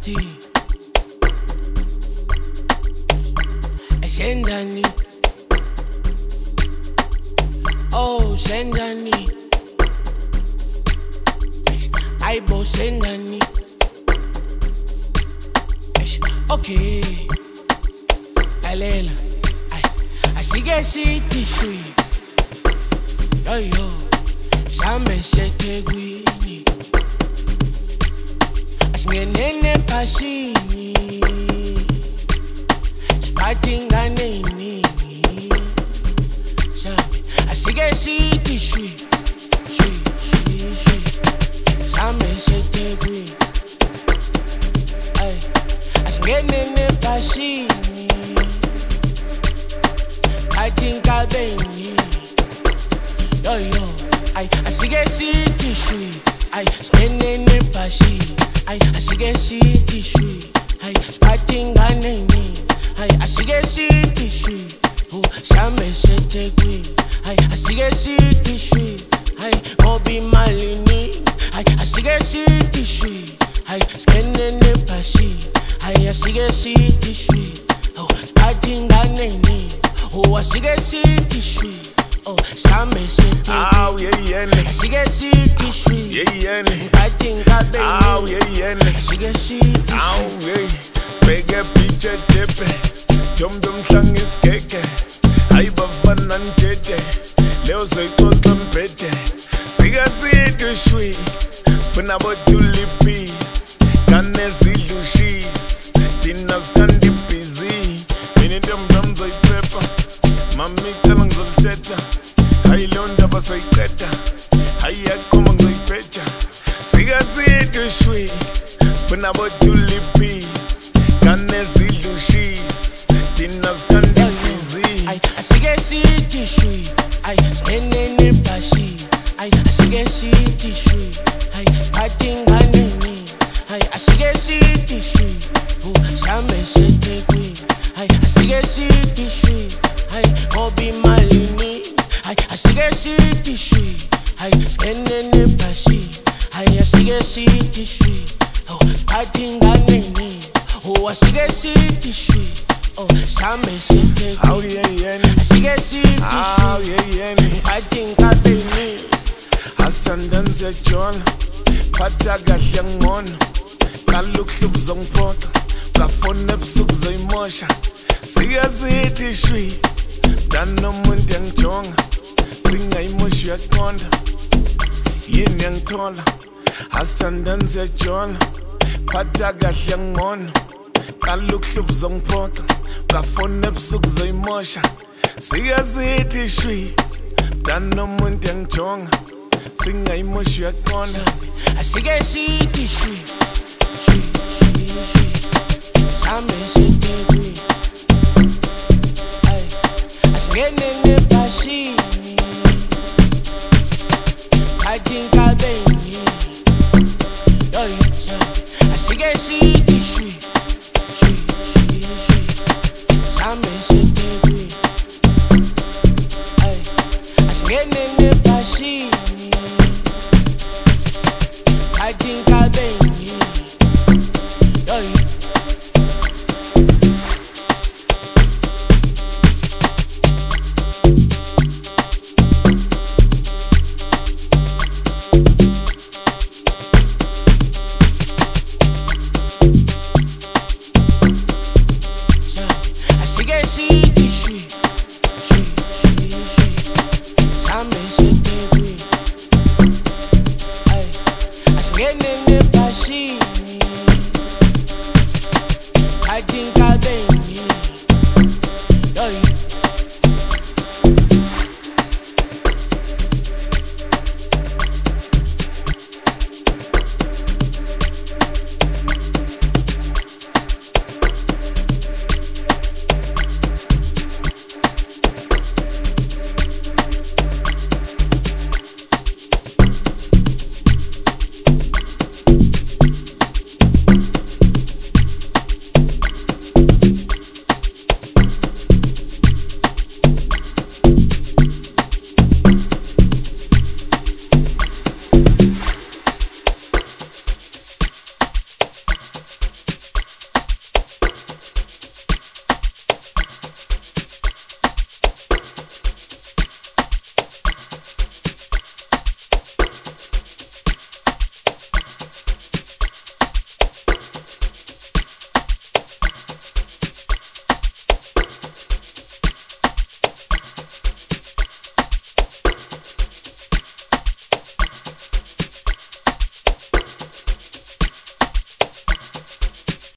Athi Sendani Oh Sendani Aibo Sendani Okay Alela Asige City Shui Yo yo Same Shetegwini Asngenene Pashini Spatinga nini Sabe Asige City Shui Same Shetegwini Ay Asngenene Pashini Spatinga beni Yo yo Ay Asige City Shui Ay Asngenene Pashini Ay Asige City Shui Ay Spatinga nini Ay Asige City Shui Oh Same Shetegwini Ay Asige City Shui Ay Mobi Malini Ay Asige City Shui Ay Skenene Pashi Ay Asige City Shui Oh Spatinga nini Oh Asige City Shui Oh Same Shetegwini Asige City Shui Spatinga beni Asige City Shui Spege piche tepe Dum shang is keke Hai bafana ntete Leo soy kota mpete Siga situ shui Funa botu lipis Kane zilu shis Dinas kandi busy Mini dum soy pepa Mami talang zol teta Hai leonda ba soy keta Hai akoma soy pecha Siga situ shui Funa botu lipis Kane zilu shis Dinas kandi busy Ay Asige City Shui Ay Skenene Pashi Ay Asige City Shui Ay Spatinga nini Ay Asige City Shui Oh Same Shetegwini Ay Asige City Shui Ay Mobi Malini Ay Asige City Shui Ay Skenene Pashi Ay Asige City Shui Oh Spatinga nini Oh Asige City Shui Oh Same Shetegwini Asige City Shui Spatinga beni Astandanze John Pata kahle ngcono Kalukuhlupho zongiphotha Ngafona ebusuku zoyimosha Siyazithi shwi Danomuntu yangijonga Singayimoshi uyaqonda Yini yangithola Astandanze John Pata kahle ngcono Kalukuhlupho zongiphotha Ngafona ebusuku zoyimosha Siyazithi shwi Danomuntu yangijonga Singayimoshi uyaqonda Asige City Shui Same Shetegwini Ay Asngenene Pashini Spatinga beni Yo yo Asige City Shui Same Shetegwini Ay Asngenene Pashini Spatinga beni Yo yo Asige City Shui Same Shetegwini Ay Asngenene Pashini Spatinga